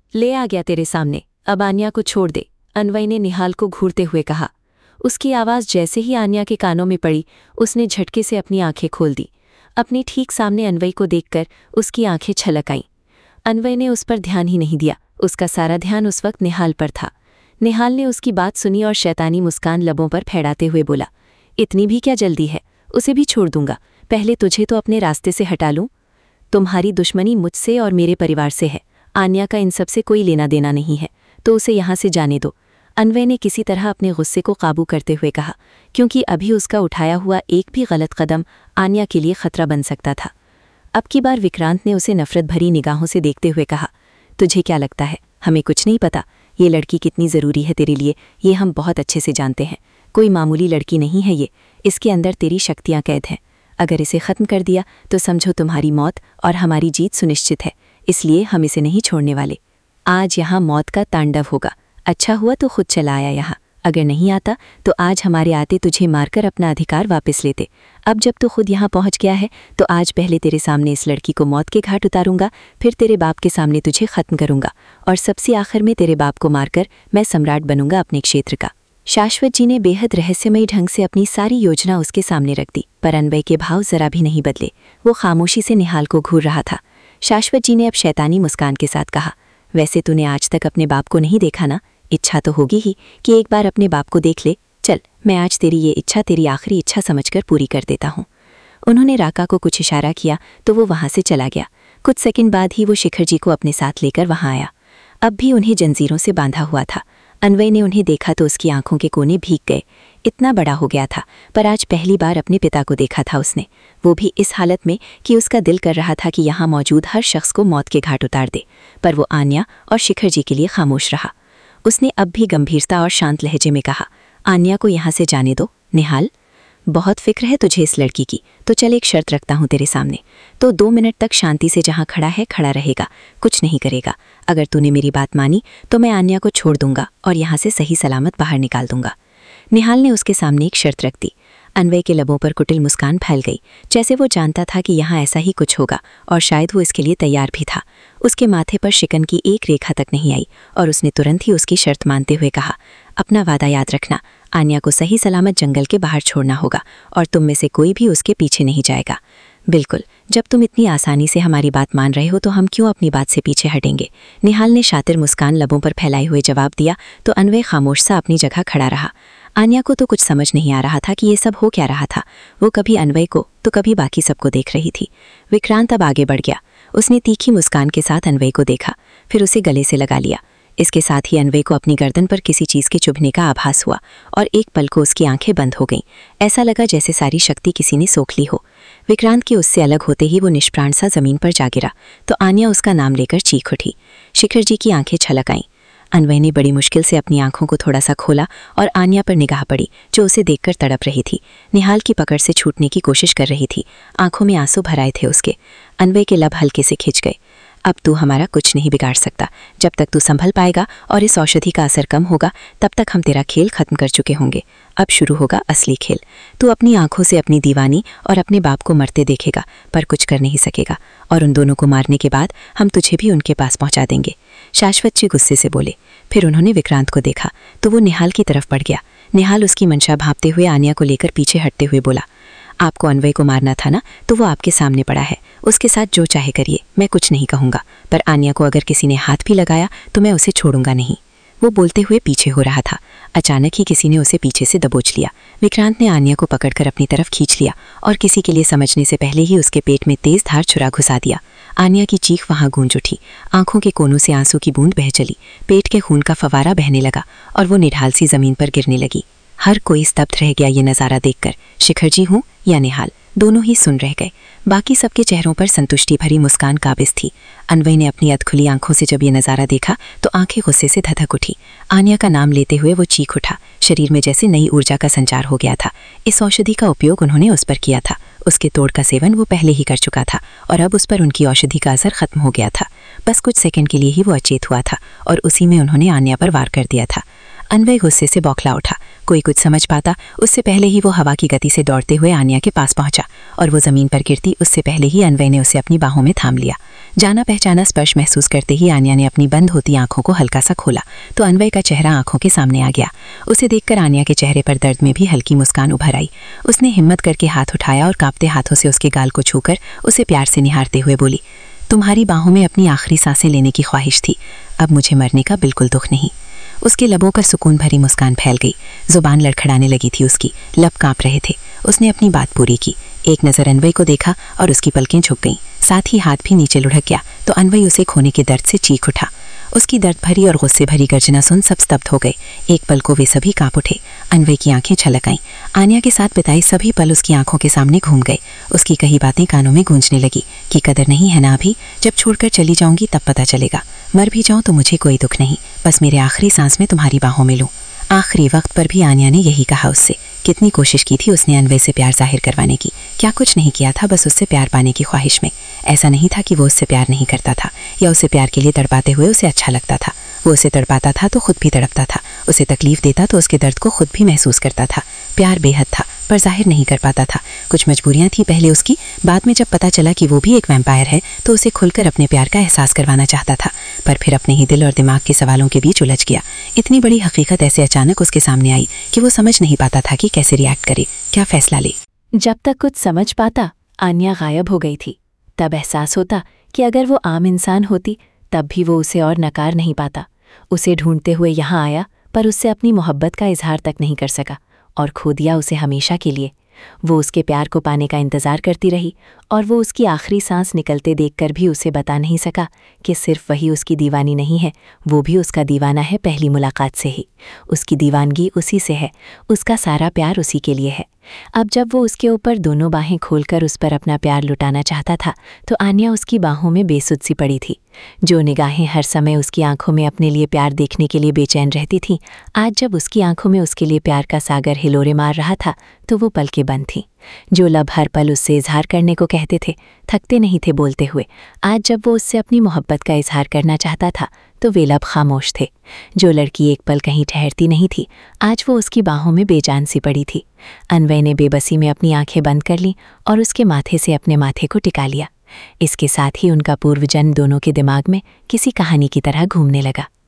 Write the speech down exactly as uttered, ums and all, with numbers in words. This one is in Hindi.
ले आ गया तेरे सामने, अब आन्या को छोड़ दे, अन्वय ने निहाल को घूरते हुए कहा। उसकी आवाज़ जैसे ही आन्या के कानों में पड़ी, उसने झटके से अपनी आंखें खोल दी। अपने ठीक सामने अन्वय को देखकर उसकी आंखें छलक आईं। अन्वय ने उस पर ध्यान ही नहीं दिया, उसका सारा ध्यान उस वक्त निहाल पर था। निहाल ने उसकी बात सुनी और शैतानी मुस्कान लबों पर फैलाते हुए बोला, इतनी भी क्या जल्दी है, उसे भी छोड़ दूंगा, पहले तुझे तो अपने रास्ते से हटा लूं। तुम्हारी दुश्मनी मुझसे और मेरे परिवार से है, आन्या का इन सब से कोई लेना देना नहीं है, तो उसे यहाँ से जाने दो। अन्वय ने किसी तरह अपने गुस्से को काबू करते हुए कहा, क्योंकि अभी उसका उठाया हुआ एक भी गलत कदम आन्या के लिए खतरा बन सकता था। अब की बार विक्रांत ने उसे नफरत भरी निगाहों से देखते हुए कहा, तुझे क्या लगता है हमें कुछ नहीं पता? ये लड़की कितनी ज़रूरी है तेरे लिए, ये हम बहुत अच्छे से जानते हैं। कोई मामूली लड़की नहीं है ये, इसके अंदर तेरी शक्तियाँ कैद हैं। अगर इसे ख़त्म कर दिया तो समझो तुम्हारी मौत और हमारी जीत सुनिश्चित है, इसलिए हम इसे नहीं छोड़ने वाले। आज यहाँ मौत का तांडव होगा। अच्छा हुआ तो खुद चला आया यहाँ, अगर नहीं आता तो आज हमारे आते तुझे मारकर अपना अधिकार वापस लेते। अब जब तू खुद यहाँ पहुँच गया है तो आज पहले तेरे सामने इस लड़की को मौत के घाट उतारूंगा, फिर तेरे बाप के सामने तुझे ख़त्म करूंगा और सबसे आखिर में तेरे बाप को मारकर मैं सम्राट बनूंगा अपने क्षेत्र का। शाश्वत जी ने बेहद रहस्यमयी ढंग से अपनी सारी योजना उसके सामने रख दी, पर अन्वय के भाव जरा भी नहीं बदले। वो खामोशी से निहाल को घूर रहा था। शाश्वत जी ने अब शैतानी मुस्कान के साथ कहा, वैसे तूने आज तक अपने बाप को नहीं देखा ना? इच्छा तो होगी ही कि एक बार अपने बाप को देख ले। चल, मैं आज तेरी ये इच्छा तेरी आखिरी इच्छा समझकर पूरी कर देता हूँ। उन्होंने राका को कुछ इशारा किया तो वो वहाँ से चला गया। कुछ सेकंड बाद ही वो शिखर जी को अपने साथ लेकर वहाँ आया। अब भी उन्हें जंजीरों से बांधा हुआ था। अन्वय ने उन्हें देखा तो उसकी आंखों के कोने भीग गए। इतना बड़ा हो गया था, पर आज पहली बार अपने पिता को देखा था उसने, वो भी इस हालत में कि उसका दिल कर रहा था कि यहाँ मौजूद हर शख्स को मौत के घाट उतार दे। पर वो आन्या और शिखर जी के लिए खामोश रहा। उसने अब भी गंभीरता और शांत लहजे में कहा, आन्या को यहाँ से जाने दो। निहाल, बहुत फिक्र है तुझे इस लड़की की, तो चल एक शर्त रखता हूँ तेरे सामने। तो दो मिनट तक शांति से जहाँ खड़ा है खड़ा रहेगा, कुछ नहीं करेगा। अगर तूने मेरी बात मानी तो मैं आन्या को छोड़ दूंगा और यहाँ से सही सलामत बाहर निकाल दूंगा। निहाल ने उसके सामने एक शर्त रख दी। अन्वय के लबों पर कुटिल मुस्कान फैल गई, जैसे वो जानता था कि यहाँ ऐसा ही कुछ होगा और शायद वो इसके लिए तैयार भी था। उसके माथे पर शिकन की एक रेखा तक नहीं आई और उसने तुरंत ही उसकी शर्त मानते हुए कहा, अपना वादा याद रखना, आन्या को सही सलामत जंगल के बाहर छोड़ना होगा और तुम में से कोई भी उसके पीछे नहीं जाएगा। बिल्कुल, जब तुम इतनी आसानी से हमारी बात मान रहे हो तो हम क्यों अपनी बात से पीछे हटेंगे? निहाल ने शातिर मुस्कान लबों पर फैलाए हुए जवाब दिया तो अन्वय खामोश सा अपनी जगह खड़ा रहा। आन्या को तो कुछ समझ नहीं आ रहा था कि ये सब हो क्या रहा था। वो कभी अन्वय को तो कभी बाकी सबको देख रही थी। विक्रांत अब आगे बढ़ गया। उसने तीखी मुस्कान के साथ अन्वय को देखा, फिर उसे गले से लगा लिया। इसके साथ ही अन्वय को अपनी गर्दन पर किसी चीज़ के चुभने का आभास हुआ और एक पल को उसकी आंखें बंद हो गईं। ऐसा लगा जैसे सारी शक्ति किसी ने सोख ली हो। विक्रांत के उससे अलग होते ही वो निष्प्राण सा जमीन पर जा गिरा तो आन्या उसका नाम लेकर चीख उठी। शिखर जी की आंखें छलक आईं। अन्वय ने बड़ी मुश्किल से अपनी आंखों को थोड़ा सा खोला और आन्या पर निगाह पड़ी, जो उसे देखकर तड़प रही थी। निहाल की पकड़ से छूटने की कोशिश कर रही थी। आंखों में आंसू भर आए थे उसके। अन्वय के लब हल्के से खिंच गए। अब तू हमारा कुछ नहीं बिगाड़ सकता। जब तक तू संभल पाएगा और इस औषधि का असर कम होगा, तब तक हम तेरा खेल खत्म कर चुके होंगे। अब शुरू होगा असली खेल। तू अपनी आंखों से अपनी दीवानी और अपने बाप को मरते देखेगा, पर कुछ कर नहीं सकेगा, और उन दोनों को मारने के बाद हम तुझे भी उनके पास पहुंचा देंगे। शाश्वत जी गुस्से से बोले। फिर उन्होंने विक्रांत को देखा तो वो निहाल की तरफ बढ़ गया। निहाल उसकी मंशा भांपते हुए आन्या को लेकर पीछे हटते हुए बोला, आपको अन्वय को मारना था ना, तो वो आपके सामने पड़ा है, उसके साथ जो चाहे करिए, मैं कुछ नहीं कहूँगा, पर आन्या को अगर किसी ने हाथ भी लगाया तो मैं उसे छोड़ूंगा नहीं। वो बोलते हुए पीछे हो रहा था। अचानक ही किसी ने उसे पीछे से दबोच लिया। विक्रांत ने आन्या को पकड़कर अपनी तरफ खींच लिया और किसी के लिए समझने से पहले ही उसके पेट में तेज धार छुरा घुसा दिया। आन्या की चीख वहां गूंज उठी। आंखों के कोनों से आंसू की बूंद बह चली। पेट के खून का फवारा बहने लगा और वो निढाल सी जमीन पर गिरने लगी। हर कोई स्तब्ध रह गया ये नज़ारा देखकर। शिखर जी हूँ या निहाल, दोनों ही सुन रह गए। बाकी सबके चेहरों पर संतुष्टि भरी मुस्कान काबिज थी। अन्वय ने अपनी अधखुली आंखों से जब ये नज़ारा देखा तो आंखें गुस्से से धधक उठी। आन्या का नाम लेते हुए वो चीख उठा। शरीर में जैसे नई ऊर्जा का संचार हो गया था। इस औषधि का उपयोग उन्होंने उस पर किया था। उसके तोड़ का सेवन वो पहले ही कर चुका था और अब उस पर उनकी औषधि का असर खत्म हो गया था। बस कुछ सेकंड के लिए ही वो अचेत हुआ था और उसी में उन्होंने आन्या पर वार कर दिया था। अन्वय गुस्से से बौखला उठा। कोई कुछ समझ पाता उससे पहले ही वो हवा की गति से दौड़ते हुए आन्या के पास पहुंचा और वो जमीन पर गिरती उससे पहले ही अन्वय ने उसे अपनी बाहों में थाम लिया। जाना पहचाना स्पर्श महसूस करते ही आन्या ने अपनी बंद होती आंखों को हल्का सा खोला तो अन्वय का चेहरा आंखों के सामने आ गया। उसे देखकर आन्या के चेहरे पर दर्द में भी हल्की मुस्कान उभर आई। उसने हिम्मत करके हाथ उठाया और कांपते हाथों से उसके गाल को छूकर उसे प्यार से निहारते हुए बोली, तुम्हारी बाहों में अपनी आखिरी सांसें लेने की ख्वाहिश थी, अब मुझे मरने का बिल्कुल दुख नहीं। उसके लबों पर सुकून भरी मुस्कान फैल गई, जुबान लड़खड़ाने लगी थी उसकी, लब कांप रहे थे। उसने अपनी बात पूरी की, एक नज़र अन्वय को देखा और उसकी पलकें झुक गईं, साथ ही हाथ भी नीचे लुढ़क गया तो अन्वय उसे खोने के दर्द से चीख उठा। उसकी दर्द भरी और गुस्से भरी गर्जना सुन सब स्तब्ध हो गए। एक पल को वे सभी कांप उठे। अन्वय की आंखें छलक आईं। आन्या के साथ बिताए सभी पल उसकी आंखों के सामने घूम गए। उसकी कही बातें कानों में गूंजने लगी कि कदर नहीं है ना अभी, जब छोड़कर चली जाऊंगी तब पता चलेगा। मर भी जाऊं तो मुझे कोई दुख नहीं, बस मेरे आखिरी सांस में तुम्हारी बाहों में लूं। आखिरी वक्त पर भी आन्या ने यही कहा उससे। कितनी कोशिश की थी उसने अन्वय से प्यार जाहिर करवाने की, क्या कुछ नहीं किया था, बस उससे प्यार पाने की ख्वाहिश में। ऐसा नहीं था कि वो उससे प्यार नहीं करता था या उसे प्यार के लिए तड़पाते हुए उसे अच्छा लगता था। वो उसे तड़पाता था तो खुद भी तड़पता था, उसे तकलीफ देता तो उसके दर्द को खुद भी महसूस करता था। प्यार बेहद था पर जाहिर नहीं कर पाता था। कुछ मजबूरियां थी पहले उसकी, बाद में जब पता चला कि वो भी एक वैम्पायर है तो उसे खुलकर अपने प्यार का एहसास करवाना चाहता था, पर फिर अपने ही दिल और दिमाग के सवालों के बीच उलझ गया। इतनी बड़ी हकीकत ऐसे अचानक उसके सामने आई कि वो समझ नहीं पाता था कि कैसे रिएक्ट करे, क्या फैसला ले। जब तक कुछ समझ पाता आन्या गायब हो गई थी। तब एहसास होता कि अगर वो आम इंसान होती तब भी वो उसे और नकार नहीं पाता। उसे ढूंढते हुए यहाँ आया पर उससे अपनी मोहब्बत का इजहार तक नहीं कर सका और खो दिया उसे हमेशा के लिए। वो उसके प्यार को पाने का इंतज़ार करती रही और वो उसकी आखिरी सांस निकलते देखकर भी उसे बता नहीं सका कि सिर्फ वही उसकी दीवानी नहीं है, वो भी उसका दीवाना है पहली मुलाकात से ही। उसकी दीवानगी उसी से है, उसका सारा प्यार उसी के लिए है। अब जब वो उसके ऊपर दोनों बाहें खोलकर उस पर अपना प्यार लुटाना चाहता था तो आन्या उसकी बाहों में बेसुध सी पड़ी थी। जो निगाहें हर समय उसकी आंखों में अपने लिए प्यार देखने के लिए बेचैन रहती थीं, आज जब उसकी आंखों में उसके लिए प्यार का सागर हिलोरे मार रहा था तो वो पलकें बंद थीं। जो लब हर पल उससे इजहार करने को कहते थे, थकते नहीं थे बोलते हुए, आज जब वो उससे अपनी मोहब्बत का इजहार करना चाहता था तो वे लब खामोश थे। जो लड़की एक पल कहीं ठहरती नहीं थी, आज वो उसकी बाहों में बेजान सी पड़ी थी। अन्वय ने बेबसी में अपनी आंखें बंद कर लीं और उसके माथे से अपने माथे को टिका लिया। इसके साथ ही उनका पूर्व जन्म दोनों के दिमाग में किसी कहानी की तरह घूमने लगा।